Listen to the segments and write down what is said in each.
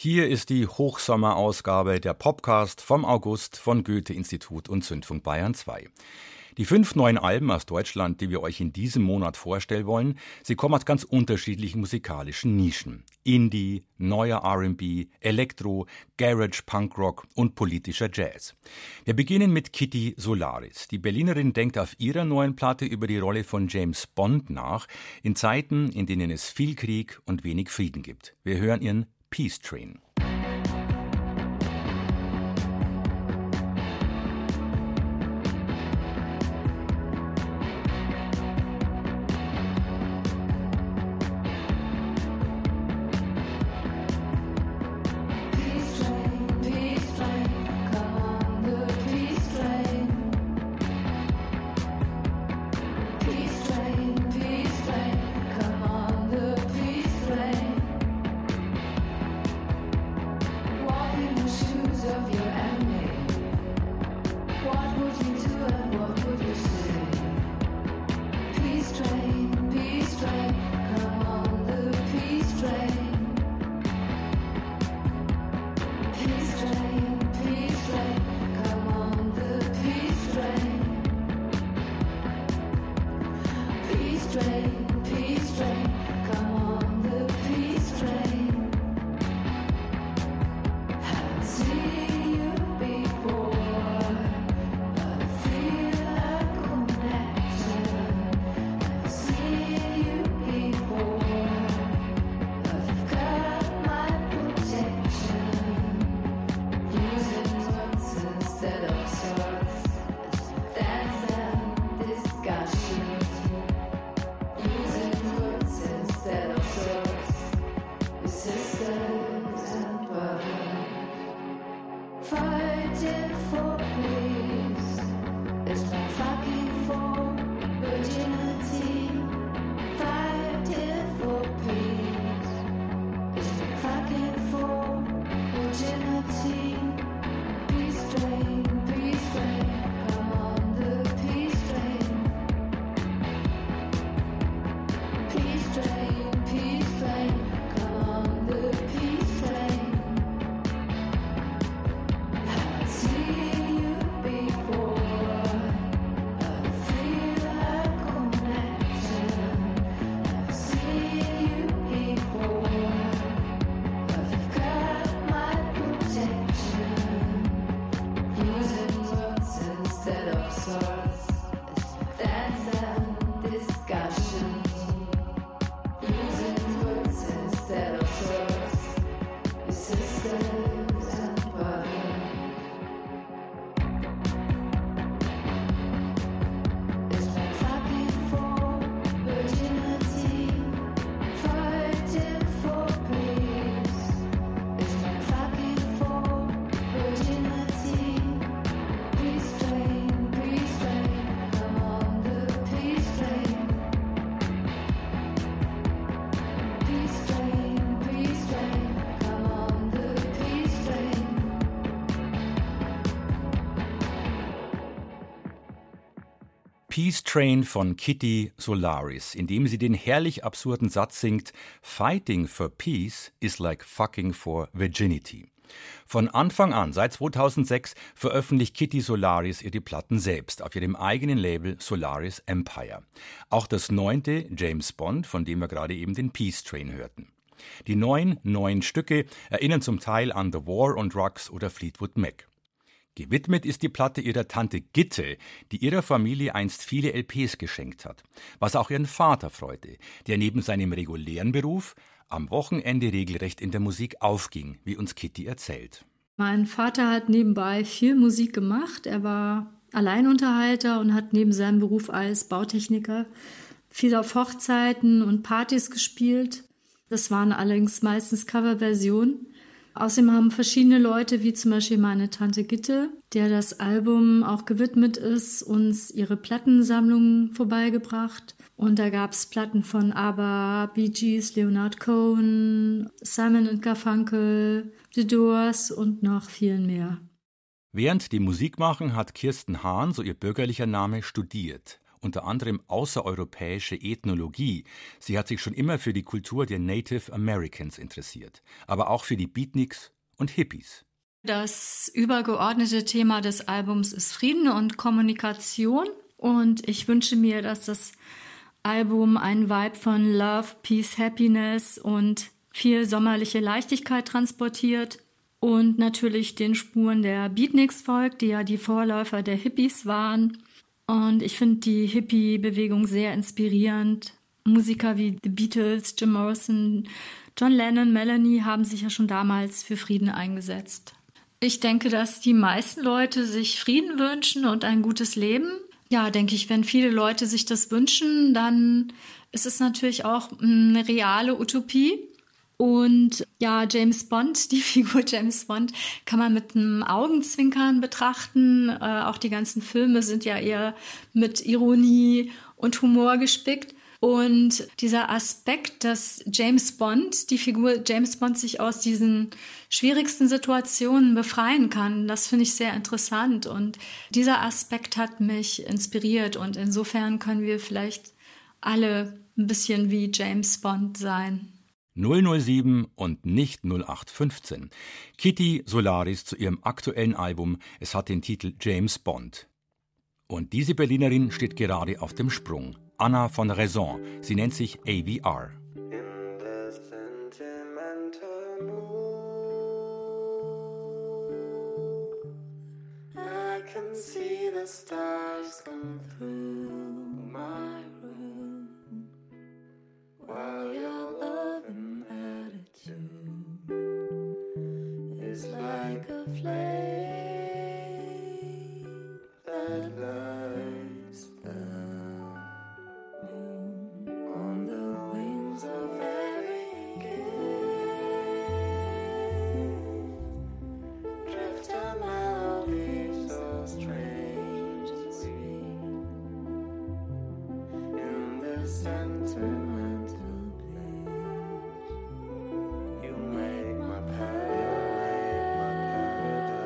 Hier ist die Hochsommerausgabe der Popcast vom August von Goethe-Institut und Zündfunk Bayern 2. Die 5 neuen Alben aus Deutschland, die wir euch in diesem Monat vorstellen wollen, sie kommen aus ganz unterschiedlichen musikalischen Nischen. Indie, neuer R&B, Elektro, Garage, Punkrock und politischer Jazz. Wir beginnen mit Kitty Solaris. Die Berlinerin denkt auf ihrer neuen Platte über die Rolle von James Bond nach, in Zeiten, in denen es viel Krieg und wenig Frieden gibt. Wir hören ihren Peace Train. Peace Train von Kitty Solaris, in dem sie den herrlich absurden Satz singt: Fighting for peace is like fucking for virginity. Von Anfang an, seit 2006, veröffentlicht Kitty Solaris ihre Platten selbst auf ihrem eigenen Label Solaris Empire. Auch das 9. James Bond, von dem wir gerade eben den Peace Train hörten. Die 9 Stücke erinnern zum Teil an The War on Drugs oder Fleetwood Mac. Gewidmet ist die Platte ihrer Tante Gitte, die ihrer Familie einst viele LPs geschenkt hat, was auch ihren Vater freute, der neben seinem regulären Beruf am Wochenende regelrecht in der Musik aufging, wie uns Kitty erzählt. Mein Vater hat nebenbei viel Musik gemacht. Er war Alleinunterhalter und hat neben seinem Beruf als Bautechniker viel auf Hochzeiten und Partys gespielt. Das waren allerdings meistens Coverversionen. Außerdem haben verschiedene Leute, wie zum Beispiel meine Tante Gitte, der das Album auch gewidmet ist, uns ihre Plattensammlung vorbeigebracht. Und da gab es Platten von ABBA, Bee Gees, Leonard Cohen, Simon & Garfunkel, The Doors und noch vielen mehr. Während die Musik machen, hat Kirsten Hahn, so ihr bürgerlicher Name, studiert unter anderem außereuropäische Ethnologie. Sie hat sich schon immer für die Kultur der Native Americans interessiert, aber auch für die Beatniks und Hippies. Das übergeordnete Thema des Albums ist Frieden und Kommunikation. Und ich wünsche mir, dass das Album einen Vibe von Love, Peace, Happiness und viel sommerliche Leichtigkeit transportiert. Und natürlich den Spuren der Beatniks folgt, die ja die Vorläufer der Hippies waren. Und ich finde die Hippie-Bewegung sehr inspirierend. Musiker wie The Beatles, Jim Morrison, John Lennon, Melanie haben sich ja schon damals für Frieden eingesetzt. Ich denke, dass die meisten Leute sich Frieden wünschen und ein gutes Leben. Ja, denke ich, wenn viele Leute sich das wünschen, dann ist es natürlich auch eine reale Utopie. Und ja, James Bond, die Figur James Bond, kann man mit einem Augenzwinkern betrachten. Auch die ganzen Filme sind ja eher mit Ironie und Humor gespickt. Und dieser Aspekt, dass die Figur James Bond sich aus diesen schwierigsten Situationen befreien kann, das finde ich sehr interessant. Und dieser Aspekt hat mich inspiriert. Und insofern können wir vielleicht alle ein bisschen wie James Bond sein. 007 und nicht 0815. Kitty Solaris zu ihrem aktuellen Album. Es hat den Titel James Bond. Und diese Berlinerin steht gerade auf dem Sprung. Anna von Raison. Sie nennt sich AVR. I can see the stars come through my room while your loving attitude is like a flame that lights the moon on the wings of every gift. Drift a melody so strange and sweet in the sentimental bleach. You make my paradise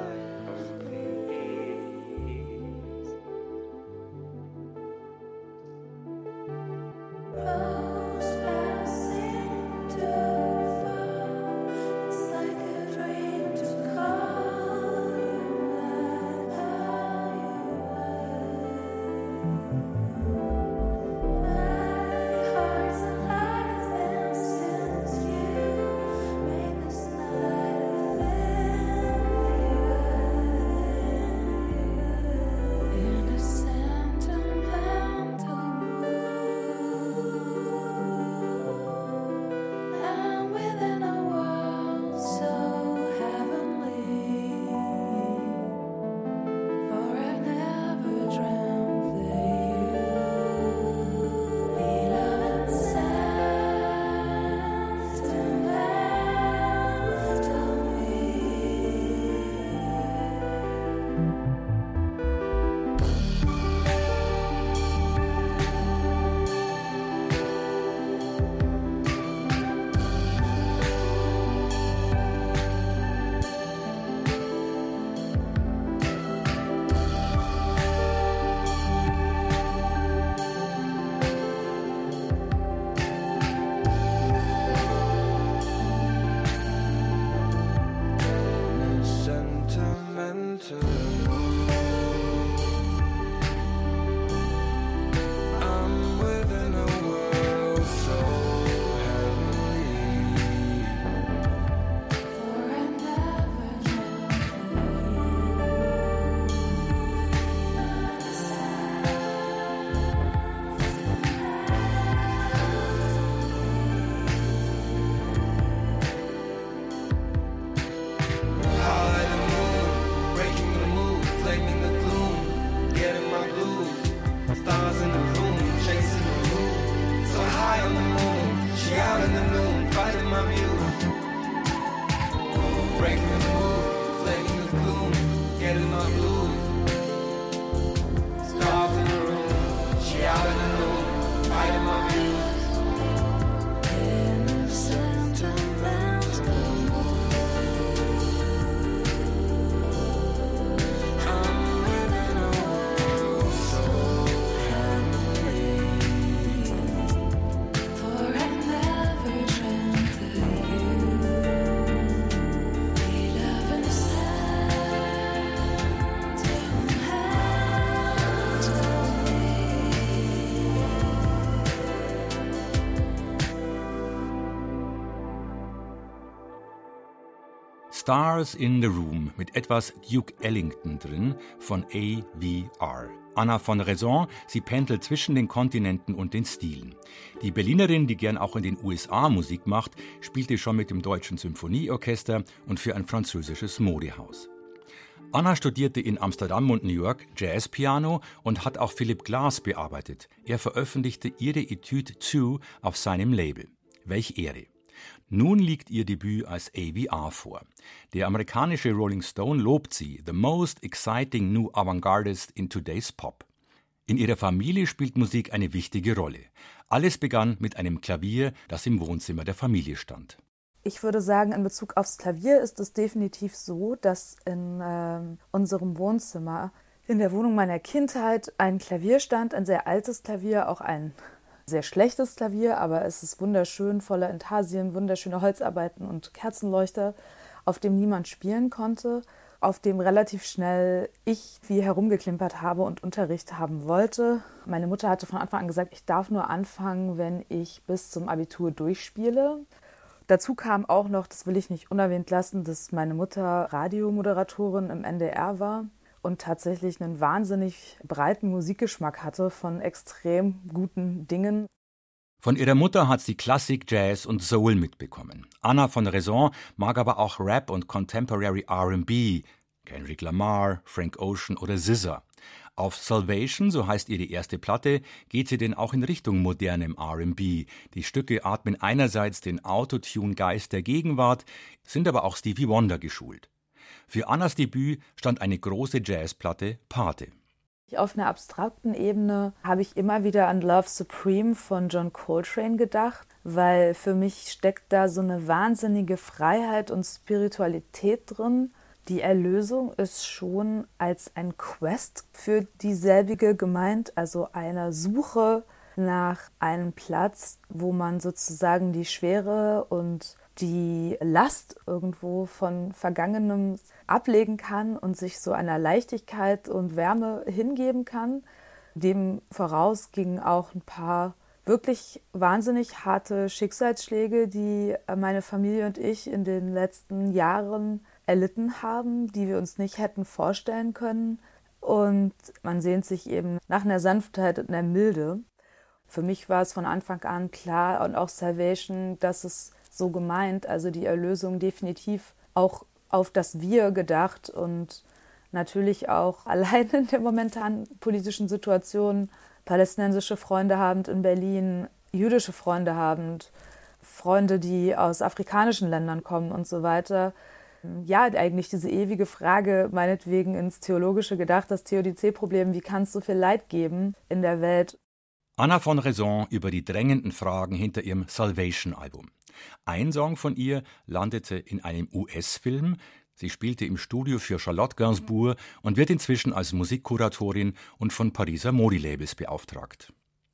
Stars in the Room mit etwas Duke Ellington drin von AVR. Anna von Raison, sie pendelt zwischen den Kontinenten und den Stilen. Die Berlinerin, die gern auch in den USA Musik macht, spielte schon mit dem Deutschen Symphonieorchester und für ein französisches Modehaus. Anna studierte in Amsterdam und New York Jazzpiano und hat auch Philip Glass bearbeitet. Er veröffentlichte ihre Etude 2 auf seinem Label. Welch Ehre! Nun liegt ihr Debüt als AVR vor. Der amerikanische Rolling Stone lobt sie, the most exciting new avant-gardist in today's pop. In ihrer Familie spielt Musik eine wichtige Rolle. Alles begann mit einem Klavier, das im Wohnzimmer der Familie stand. Ich würde sagen, in Bezug aufs Klavier ist es definitiv so, dass in unserem Wohnzimmer, in der Wohnung meiner Kindheit, ein Klavier stand, ein sehr altes Klavier, auch ein sehr schlechtes Klavier, aber es ist wunderschön, voller Intarsien, wunderschöne Holzarbeiten und Kerzenleuchter, auf dem niemand spielen konnte, auf dem relativ schnell ich viel herumgeklimpert habe und Unterricht haben wollte. Meine Mutter hatte von Anfang an gesagt, ich darf nur anfangen, wenn ich bis zum Abitur durchspiele. Dazu kam auch noch, das will ich nicht unerwähnt lassen, dass meine Mutter Radiomoderatorin im NDR war und tatsächlich einen wahnsinnig breiten Musikgeschmack hatte von extrem guten Dingen. Von ihrer Mutter hat sie Klassik, Jazz und Soul mitbekommen. Anna von Raison mag aber auch Rap und Contemporary R&B, Kendrick Lamar, Frank Ocean oder SZA. Auf Salvation, so heißt ihre erste Platte, geht sie denn auch in Richtung modernem R&B. Die Stücke atmen einerseits den Autotune-Geist der Gegenwart, sind aber auch Stevie Wonder geschult. Für Annas Debüt stand eine große Jazzplatte Pate. Auf einer abstrakten Ebene habe ich immer wieder an Love Supreme von John Coltrane gedacht, weil für mich steckt da so eine wahnsinnige Freiheit und Spiritualität drin. Die Erlösung ist schon als ein Quest für dieselbige gemeint, also eine Suche nach einem Platz, wo man sozusagen die Schwere und die Last irgendwo von Vergangenem ablegen kann und sich so einer Leichtigkeit und Wärme hingeben kann. Dem voraus gingen auch ein paar wirklich wahnsinnig harte Schicksalsschläge, die meine Familie und ich in den letzten Jahren erlitten haben, die wir uns nicht hätten vorstellen können. Und man sehnt sich eben nach einer Sanftheit und einer Milde. Für mich war es von Anfang an klar und auch Salvation, dass es so gemeint, also die Erlösung definitiv auch auf das Wir gedacht und natürlich auch allein in der momentanen politischen Situation, palästinensische Freunde habend in Berlin, jüdische Freunde habend, Freunde, die aus afrikanischen Ländern kommen und so weiter. Ja, eigentlich diese ewige Frage, meinetwegen ins Theologische gedacht, das Theodizee-Problem, wie kann es so viel Leid geben in der Welt? Anna von Raison über die drängenden Fragen hinter ihrem Salvation-Album. Ein Song von ihr landete in einem US-Film. Sie spielte im Studio für Charlotte Gainsbourg und wird inzwischen als Musikkuratorin und von Pariser Modelabels beauftragt.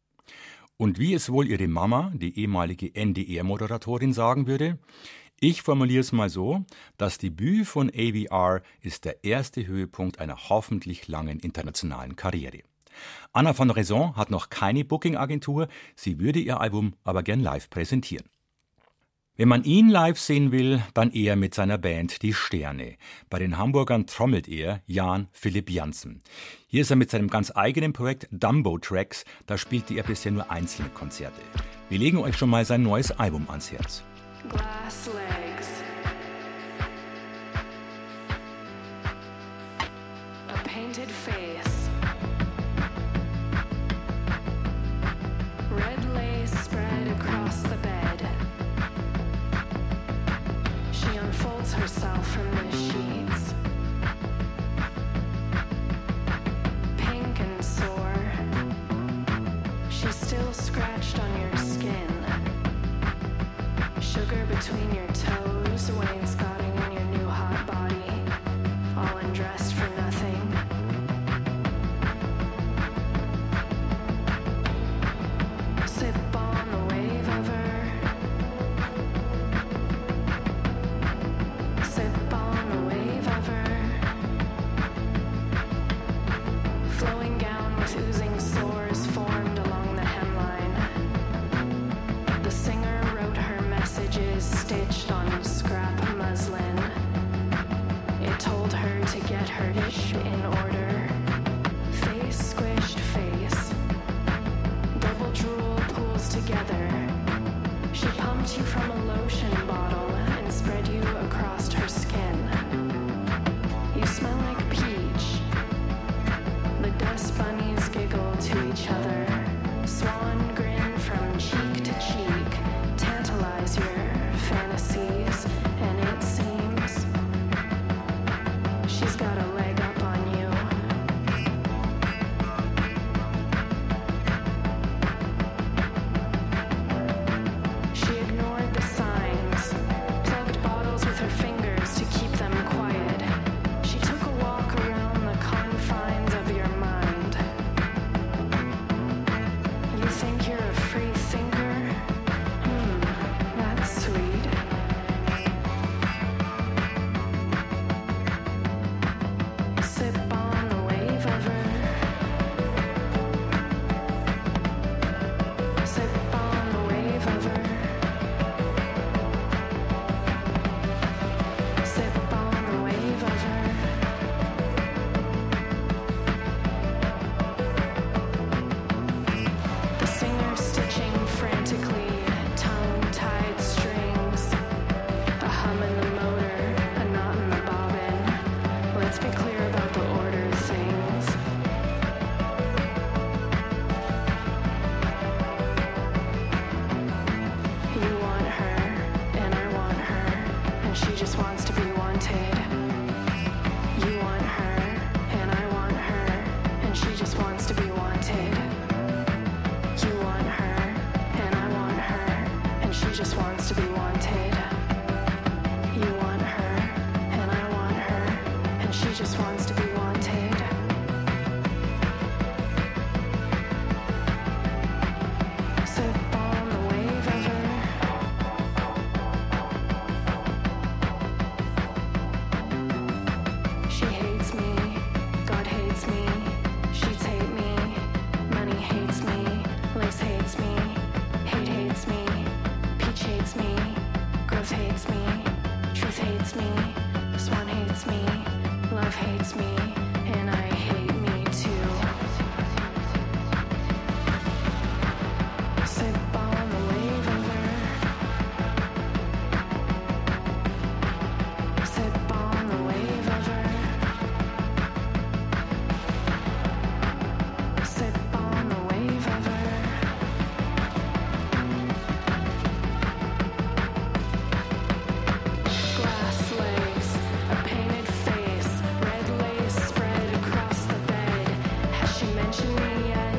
Und wie es wohl ihre Mama, die ehemalige NDR-Moderatorin, sagen würde: Ich formuliere es mal so, das Debüt von AVR ist der erste Höhepunkt einer hoffentlich langen internationalen Karriere. Anna von Raison hat noch keine Booking-Agentur, sie würde ihr Album aber gern live präsentieren. Wenn man ihn live sehen will, dann eher mit seiner Band Die Sterne. Bei den Hamburgern trommelt er Jan Philipp Janssen. Hier ist er mit seinem ganz eigenen Projekt Dumbo Tracks, da spielte er bisher nur einzelne Konzerte. Wir legen euch schon mal sein neues Album ans Herz. Glass legs. A painted face. Red lace spread across the bed. She unfolds herself from the sheets. Pink and sore. She's still scratched on your skin. Sugar between your toes, wainscoting on your new hot body, all undressed for nothing. Sip on the wave of her. Sip on just wants to be wanted. Sip on the wave of her. She hates me, God hates me, sheets hate me, money hates me, lace hates me, hate hates me, peach hates me, growth hates me, truth hates me, swan hates me, love hates me, and I hate me too. Sip on the wave of her. Sip on the wave of her. Sip on the wave of her. Glass legs, a painted face, red lace spread across the bed. Has she mentioned me yet?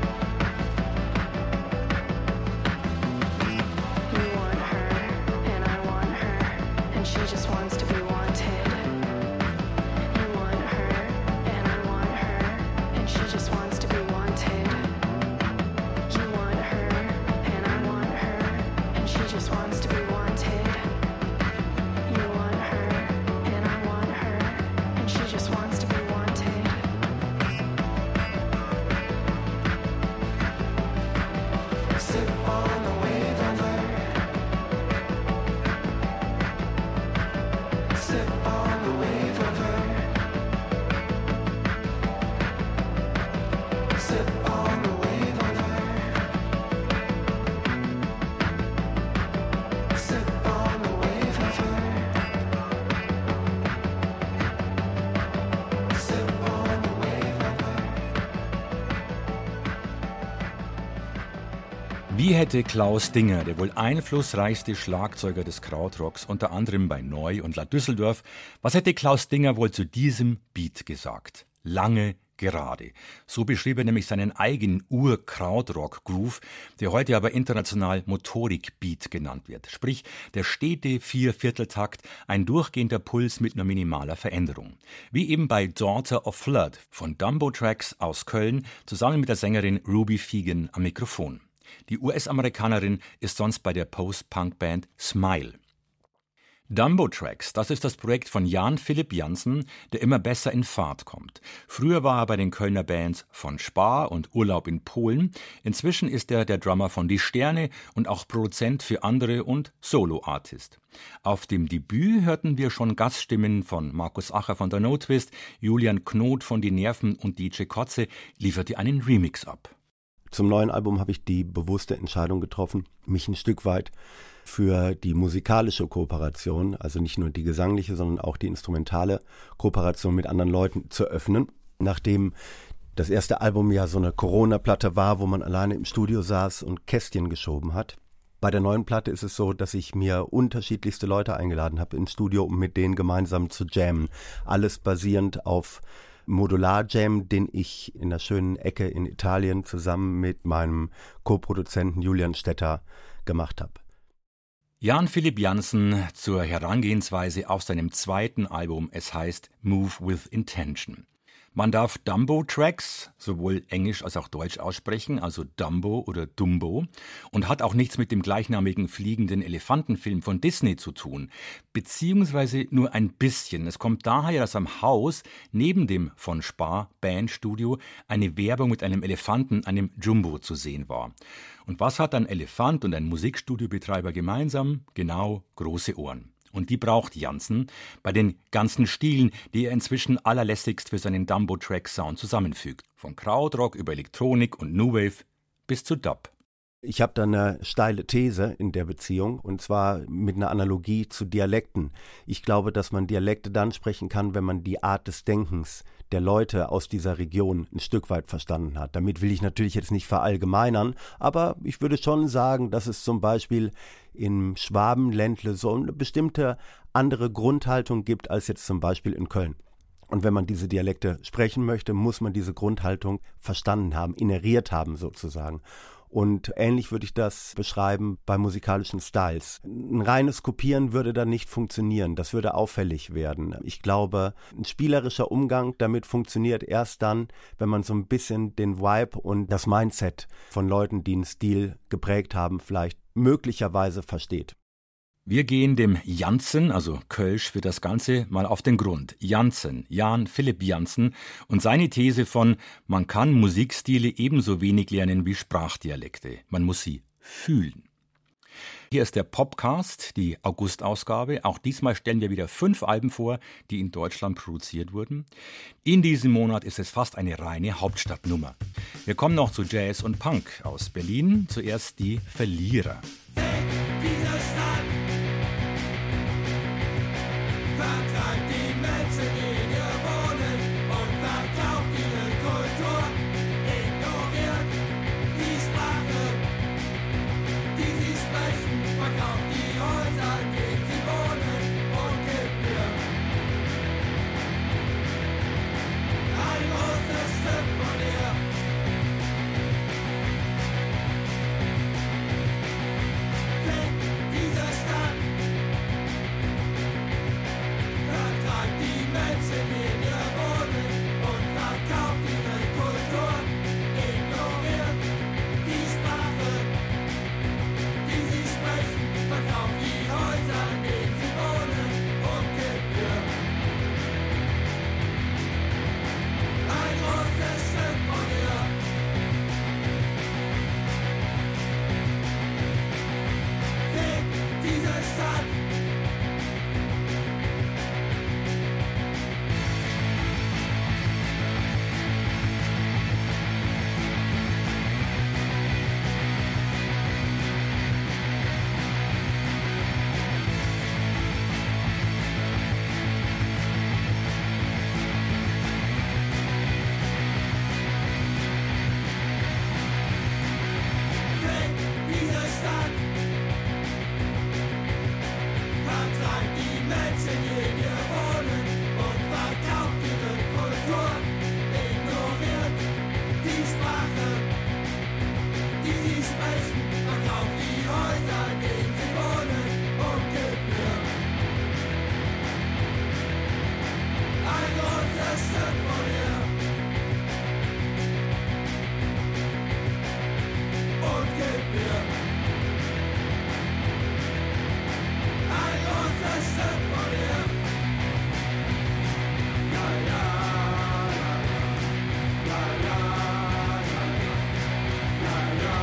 You want her, and I want her, and she just wants to be wanted. You want her, and I want her, and she just wants to be wanted. You want her, and I want her, and she just wants to be wanted. You want her, and I want her, and she just wants to be wanted. Sip on the wave of her. Sip on the wave of her. Sip on the wave of her. Sip on the wave of her. Sip on the wave of her. Wie hätte Klaus Dinger, der wohl einflussreichste Schlagzeuger des Krautrocks, unter anderem bei Neu und La Düsseldorf, was hätte Klaus Dinger wohl zu diesem Beat gesagt? Lange gerade. So beschrieb er nämlich seinen eigenen Ur-Krautrock-Groove, der heute aber international Motorik-Beat genannt wird. Sprich, der stete Viervierteltakt, ein durchgehender Puls mit nur minimaler Veränderung. Wie eben bei Daughter of Flood von Dumbo Tracks aus Köln, zusammen mit der Sängerin Ruby Fegan am Mikrofon. Die US-Amerikanerin ist sonst bei der Post-Punk-Band Smile. Dumbo Tracks, das ist das Projekt von Jan Philipp Jansen, der immer besser in Fahrt kommt. Früher war er bei den Kölner Bands von Spar und Urlaub in Polen. Inzwischen ist er der Drummer von Die Sterne und auch Produzent für andere und Solo-Artist. Auf dem Debüt hörten wir schon Gaststimmen von Markus Acher von der No Twist, Julian Knot von Die Nerven und DJ Kotze lieferte einen Remix ab. Zum neuen Album habe ich die bewusste Entscheidung getroffen, mich ein Stück weit für die musikalische Kooperation, also nicht nur die gesangliche, sondern auch die instrumentale Kooperation mit anderen Leuten zu öffnen. Nachdem das erste Album ja so eine Corona-Platte war, wo man alleine im Studio saß und Kästchen geschoben hat. Bei der neuen Platte ist es so, dass ich mir unterschiedlichste Leute eingeladen habe ins Studio, um mit denen gemeinsam zu jammen. Alles basierend auf Modular-Jam, den ich in der schönen Ecke in Italien zusammen mit meinem Co-Produzenten Julian Stetter gemacht habe. Jan Philipp Jansen zur Herangehensweise auf seinem zweiten Album, es heißt Move with Intention. Man darf Dumbo Tracks sowohl Englisch als auch Deutsch aussprechen, also Dumbo oder Dumbo, und hat auch nichts mit dem gleichnamigen fliegenden Elefantenfilm von Disney zu tun, beziehungsweise nur ein bisschen. Es kommt daher, dass am Haus neben dem von Spar Bandstudio eine Werbung mit einem Elefanten, einem Jumbo, zu sehen war. Und was hat ein Elefant und ein Musikstudiobetreiber gemeinsam? Genau, große Ohren. Und die braucht Jansen bei den ganzen Stilen, die er inzwischen allerlässigst für seinen Dumbo-Track-Sound zusammenfügt. Von Krautrock über Elektronik und New Wave bis zu Dub. Ich habe da eine steile These in der Beziehung, und zwar mit einer Analogie zu Dialekten. Ich glaube, dass man Dialekte dann sprechen kann, wenn man die Art des Denkens der Leute aus dieser Region ein Stück weit verstanden hat. Damit will ich natürlich jetzt nicht verallgemeinern, aber ich würde schon sagen, dass es zum Beispiel im Schwabenländle so eine bestimmte andere Grundhaltung gibt als jetzt zum Beispiel in Köln. Und wenn man diese Dialekte sprechen möchte, muss man diese Grundhaltung verstanden haben, inheriert haben sozusagen. Und ähnlich würde ich das beschreiben bei musikalischen Styles. Ein reines Kopieren würde dann nicht funktionieren, das würde auffällig werden. Ich glaube, ein spielerischer Umgang damit funktioniert erst dann, wenn man so ein bisschen den Vibe und das Mindset von Leuten, die einen Stil geprägt haben, vielleicht möglicherweise versteht. Wir gehen dem Jansen, also Kölsch für das Ganze, mal auf den Grund. Jansen, Jan Philipp Jansen und seine These von, man kann Musikstile ebenso wenig lernen wie Sprachdialekte. Man muss sie fühlen. Hier ist der Popcast, die August-Ausgabe. Auch diesmal stellen wir wieder 5 Alben vor, die in Deutschland produziert wurden. In diesem Monat ist es fast eine reine Hauptstadtnummer. Wir kommen noch zu Jazz und Punk aus Berlin. Zuerst die Verlierer. Vertreibt die Menschen in ihr Wohnen und verkauft ihre Kultur. Ignoriert die Sprache, die sie sprechen. Verkauft die Häuser, in denen sie wohnen und gibt mir ein großes Stück von ihr. Fickt diese Stadt. Vertreibt die Menschen in ihr Wohnen und verkauft ihre Kultur. Ignoriert die Sprache, die sie sprechen. Verkauft die Häuser, in denen sie wohnen und gibt mir ein großes Stück von ihr. Fickt diese Stadt. Fickt diese Stadt. Vertreibt die Menschen in ihr Wohnen und verkauft ihre Kultur. Ignoriert die Sprache, die sie sprechen. Verkauft die Häuser, in denen sie wohnen und gibt mir ein großes Stück von ihr. Und gibt mir ein großes Stück von ihr. La la la la la la la la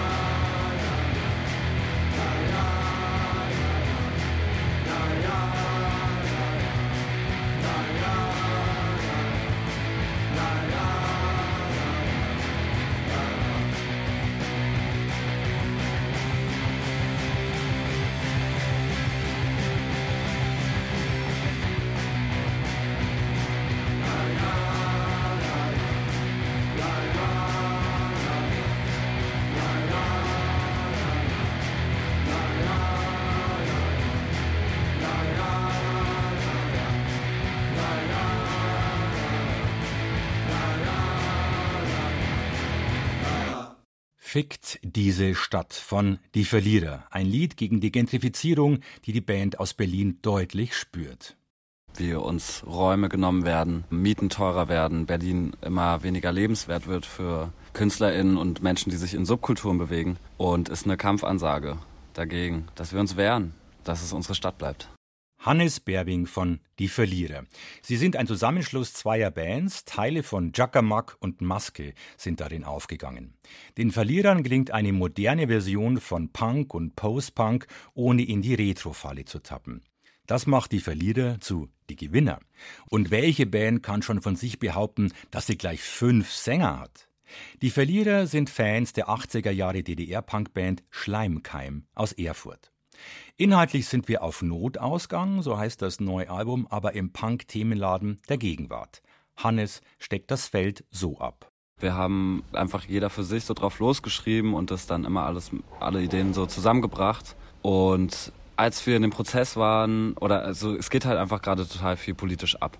Fickt diese Stadt von Die Verlierer. Ein Lied gegen die Gentrifizierung, die die Band aus Berlin deutlich spürt. Wie uns Räume genommen werden, Mieten teurer werden, Berlin immer weniger lebenswert wird für KünstlerInnen und Menschen, die sich in Subkulturen bewegen. Und ist eine Kampfansage dagegen, dass wir uns wehren, dass es unsere Stadt bleibt. Hannes Berbing von Die Verlierer. Sie sind ein Zusammenschluss zweier Bands, Teile von Jackermack und Maske sind darin aufgegangen. Den Verlierern gelingt eine moderne Version von Punk und Post-Punk, ohne in die Retro-Falle zu tappen. Das macht die Verlierer zu die Gewinner. Und welche Band kann schon von sich behaupten, dass sie gleich 5 Sänger hat? Die Verlierer sind Fans der 80er Jahre DDR-Punkband Schleimkeim aus Erfurt. Inhaltlich sind wir auf Notausgang, so heißt das neue Album, aber im Punk-Themenladen der Gegenwart. Hannes steckt das Feld so ab. Wir haben einfach jeder für sich so drauf losgeschrieben und das dann immer alle Ideen so zusammengebracht. Und als wir in dem Prozess waren, es geht halt einfach gerade total viel politisch ab.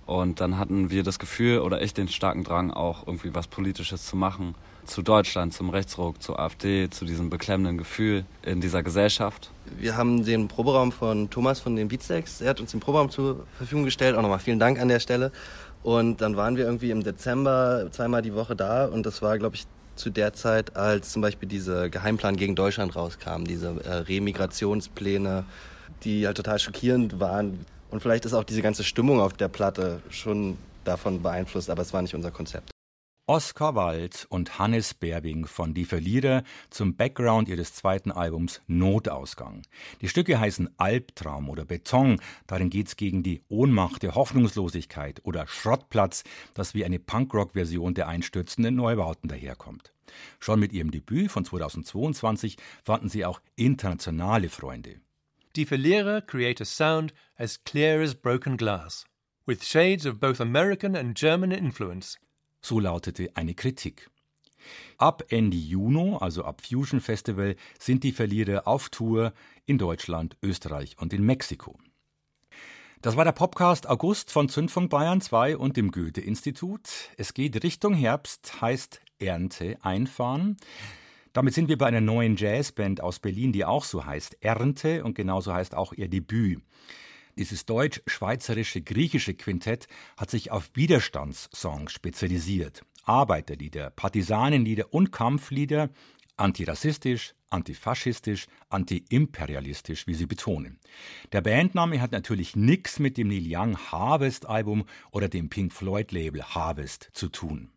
Und dann hatten wir das Gefühl oder ich den starken Drang, auch irgendwie was Politisches zu machen. Zu Deutschland, zum Rechtsruck, zur AfD, zu diesem beklemmenden Gefühl in dieser Gesellschaft. Wir haben den Proberaum von Thomas von den Beatsteaks, er hat uns den Proberaum zur Verfügung gestellt. Auch nochmal vielen Dank an der Stelle. Und dann waren wir irgendwie im Dezember 2-mal die Woche da. Und das war, glaube ich, zu der Zeit, als zum Beispiel diese Geheimplan gegen Deutschland rauskam. Diese Remigrationspläne, die halt total schockierend waren. Und vielleicht ist auch diese ganze Stimmung auf der Platte schon davon beeinflusst, aber es war nicht unser Konzept. Oskar Wald und Hannes Berbing von Die Verlierer zum Background ihres zweiten Albums Notausgang. Die Stücke heißen Albtraum oder Beton, darin geht's gegen die Ohnmacht der Hoffnungslosigkeit, oder Schrottplatz, das wie eine Punkrock-Version der einstürzenden Neubauten daherkommt. Schon mit ihrem Debüt von 2022 fanden sie auch internationale Freunde. Die Verlierer create a sound as clear as broken glass, with shades of both American and German influence. So lautete eine Kritik. Ab Ende Juni, also ab Fusion Festival, sind die Verlierer auf Tour in Deutschland, Österreich und in Mexiko. Das war der Popcast August von Zündfunk Bayern 2 und dem Goethe-Institut. Es geht Richtung Herbst, heißt Ernte einfahren. Damit sind wir bei einer neuen Jazzband aus Berlin, die auch so heißt, Ernte, und genauso heißt auch ihr Debüt. Dieses deutsch-schweizerische, griechische Quintett hat sich auf Widerstandssongs spezialisiert. Arbeiterlieder, Partisanenlieder und Kampflieder, antirassistisch, antifaschistisch, antiimperialistisch, wie sie betonen. Der Bandname hat natürlich nichts mit dem Neil Young Harvest-Album oder dem Pink Floyd-Label Harvest zu tun.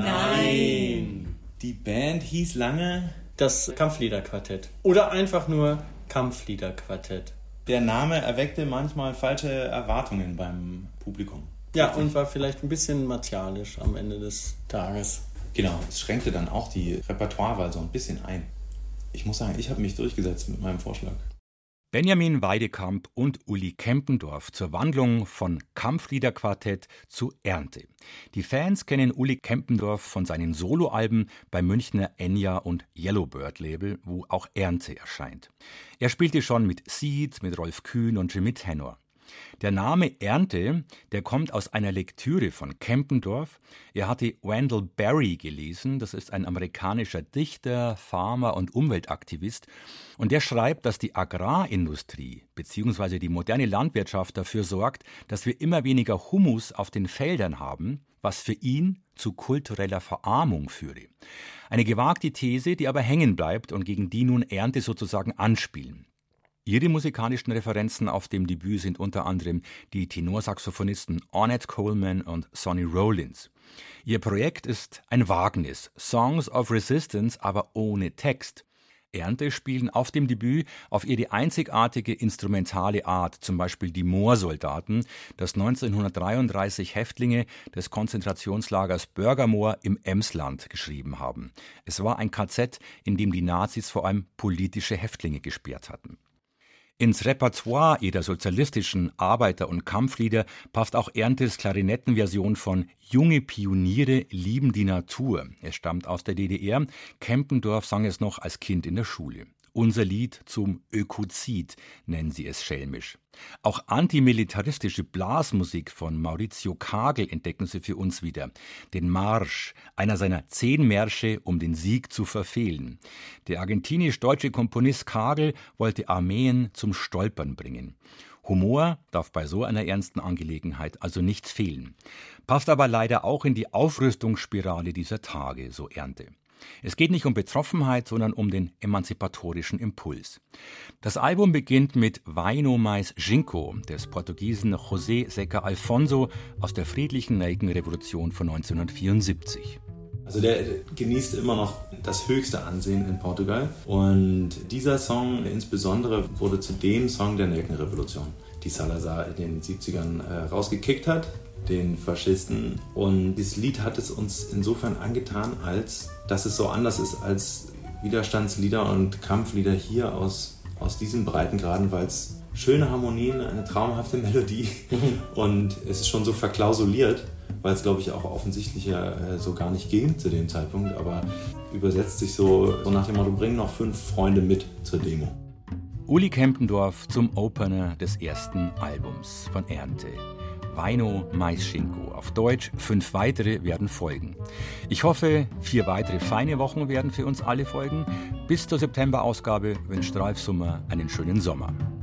Nein! Die Band hieß lange das Kampfliederquartett. Oder einfach nur Kampfliederquartett. Der Name erweckte manchmal falsche Erwartungen beim Publikum. Ja, und war vielleicht ein bisschen martialisch am Ende des Tages. Genau, es schränkte dann auch die Repertoirewahl so ein bisschen ein. Ich muss sagen, ich habe mich durchgesetzt mit meinem Vorschlag. Benjamin Weidekamp und Uli Kempendorf zur Wandlung von Kampfliederquartett zu Ernte. Die Fans kennen Uli Kempendorf von seinen Soloalben beim Münchner Enya und Yellowbird Label, wo auch Ernte erscheint. Er spielte schon mit Seed, mit Rolf Kühn und Jimmy Tenor. Der Name Ernte, der kommt aus einer Lektüre von Kempendorf. Er hatte Wendell Berry gelesen, das ist ein amerikanischer Dichter, Farmer und Umweltaktivist. Und der schreibt, dass die Agrarindustrie bzw. die moderne Landwirtschaft dafür sorgt, dass wir immer weniger Humus auf den Feldern haben, was für ihn zu kultureller Verarmung führe. Eine gewagte These, die aber hängen bleibt und gegen die nun Ernte sozusagen anspielen. Ihre musikalischen Referenzen auf dem Debüt sind unter anderem die Tenorsaxophonisten Ornette Coleman und Sonny Rollins. Ihr Projekt ist ein Wagnis, Songs of Resistance, aber ohne Text. Ernte spielen auf dem Debüt auf ihre einzigartige instrumentale Art, zum Beispiel die Moorsoldaten, das 1933 Häftlinge des Konzentrationslagers Börgermoor im Emsland geschrieben haben. Es war ein KZ, in dem die Nazis vor allem politische Häftlinge gesperrt hatten. Ins Repertoire ihrer sozialistischen Arbeiter- und Kampflieder passt auch Erntes Klarinettenversion von »Junge Pioniere lieben die Natur«. Es stammt aus der DDR. Kempendorf sang es noch als Kind in der Schule. Unser Lied zum Ökozid, nennen sie es schelmisch. Auch antimilitaristische Blasmusik von Maurizio Kagel entdecken sie für uns wieder. Den Marsch, einer seiner 10 Märsche, um den Sieg zu verfehlen. Der argentinisch-deutsche Komponist Kagel wollte Armeen zum Stolpern bringen. Humor darf bei so einer ernsten Angelegenheit also nicht fehlen. Passt aber leider auch in die Aufrüstungsspirale dieser Tage, so Ernte. Es geht nicht um Betroffenheit, sondern um den emanzipatorischen Impuls. Das Album beginnt mit Vai no mais Ginkgo des Portugiesen José Zeca Alfonso aus der friedlichen Nelkenrevolution von 1974. Also der genießt immer noch das höchste Ansehen in Portugal. Und dieser Song insbesondere wurde zu dem Song der Nelkenrevolution, die Salazar in den 70ern rausgekickt hat, den Faschisten. Und dieses Lied hat es uns insofern angetan, als dass es so anders ist als Widerstandslieder und Kampflieder hier aus diesen Breitengraden, weil es schöne Harmonien, eine traumhafte Melodie und es ist schon so verklausuliert, weil es, glaube ich, auch offensichtlich ja so gar nicht ging zu dem Zeitpunkt, aber übersetzt sich so nach dem Motto, bring noch 5 Freunde mit zur Demo. Uli Kempendorf zum Opener des ersten Albums von Ernte. Weino Maisschinko. Auf Deutsch 5 weitere werden folgen. Ich hoffe, 4 weitere feine Wochen werden für uns alle folgen. Bis zur September-Ausgabe wünscht Ralf Summer einen schönen Sommer.